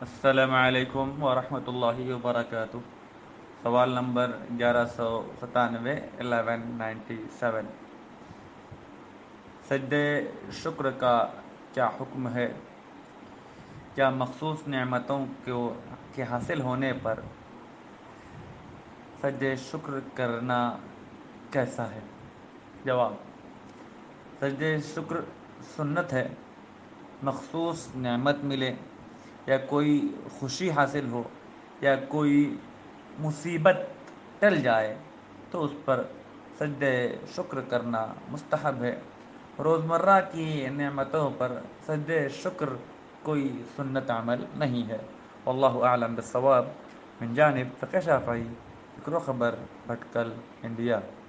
अस्सलामुअलैकुम वरहमतुल्लाहि वबरकातुह। सवाल नंबर 1197, 1197। सजदे शुक्र का क्या हुक्म है? क्या मखसूस नेमतों को के हासिल होने पर सजदे शुक्र करना कैसा है? जवाब: सजदे शुक्र सुन्नत है। मखसूस नेमत मिले या कोई खुशी हासिल हो या कोई मुसीबत टल जाए तो उस पर सजदे शुक्र करना मुस्तहब है। रोज़मर्रा की नेमतों पर सजदे शुक्र कोई सुन्नत अमल नहीं है। वल्लाहु आलम बिस्सवाब। मिन जानिब फ़िक़्ह शाफ़ई, फ़िक्र ख़बर, भटकल, इंडिया।